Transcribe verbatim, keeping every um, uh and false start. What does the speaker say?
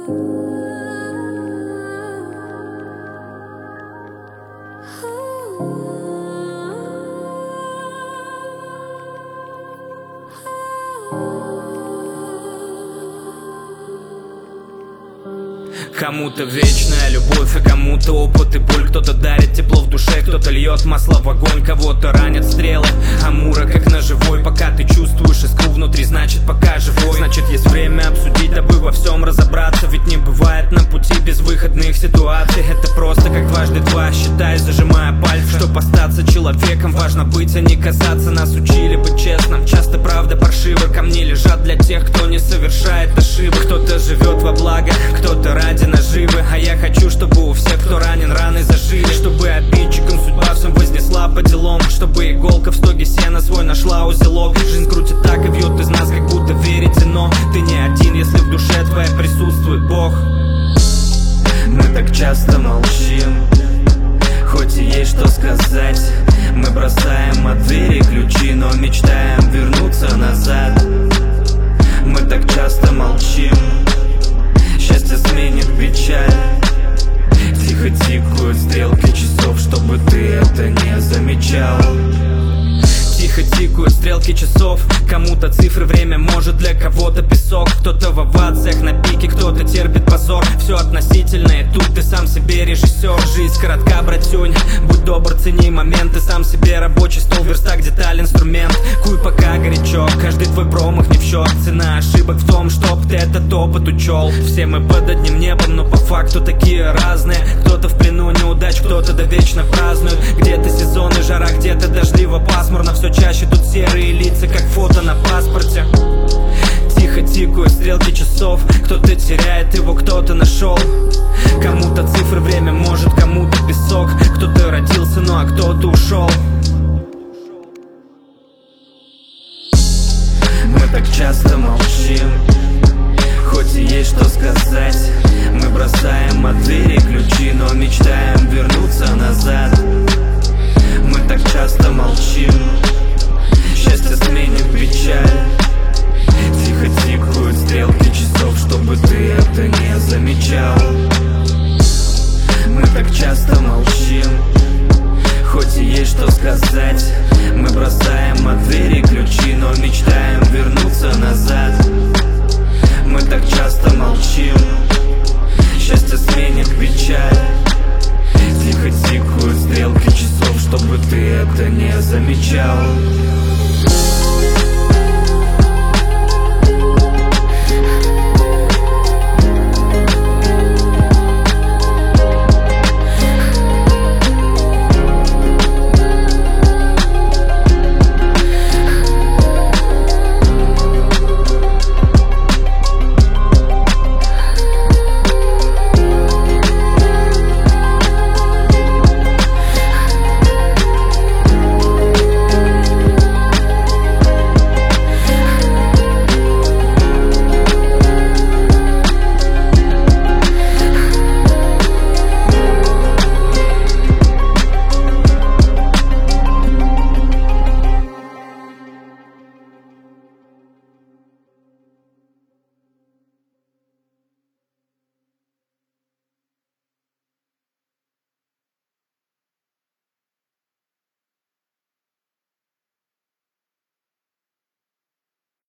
Кому-то вечная любовь, а кому-то опыт и боль. Кто-то дарит тепло в душе, кто-то льет масло в огонь. Кого-то ранят стрелы Амура, как ножевой. Пока ты чувствуешь искру внутри, значит пока живой. Значит есть время обсудить, дабы во всем разобраться. Ведь не бывает на пути безвыходных ситуаций. Это просто как дважды два, считай, зажимая пальцы. Чтоб остаться человеком, важно быть, а не казаться. Нас учили быть честным, часто правда паршиво. Камни лежат для тех, кто не совершает ошибок. Кто-то живет во благо, кто-то ради наживы. А я хочу, чтобы у всех, кто ранен, раны зажили. Чтобы обидчикам судьба всем вознесла по делам. Чтобы иголка в стоге сена свой нашла узелок. Жизнь крутит так и вьет из нас, как будто веретено. Ты не один, если в душе твоей присутствует Бог. Мы так часто молчим, хоть и есть что сказать. Мы бросаем от двери ключи, но мечтаем вернуться назад. Мы так часто молчим, счастье сменит печаль. Тихо тикают стрелки часов, чтобы ты это не замечал. Тихо тикают стрелки часов. Кому-то цифры время, может для кого-то песок. Кто-то в овациях на пике, кто-то терпит позор. Все относительно, и тут ты сам себе режиссер. Жизнь коротка, братюнь, будь добр, цени моменты. Сам себе рабочий стол, верстак, деталь, инструмент. Куй пока горячо, каждый твой промах не в счет. Цена ошибок в том, чтоб ты этот опыт учел. Все мы под одним небом, но по факту такие разные. Кто-то в плену неудач, кто-то да вечно празднует. Где-то сезонный жара, где-то дождливо пасмурно. Все чаще тут серые лица, как фото на паспорте. Тихо тикают стрелки часов. Кто-то теряет его, кто-то нашел. Кому-то цифры время, может кому-то песок. Кто-то родился, ну а кто-то ушел. Мы так часто молчим, хоть и есть что сказать. Мы бросаем от двери ключи, но мечтаем вернуться назад. Мы так часто молчим,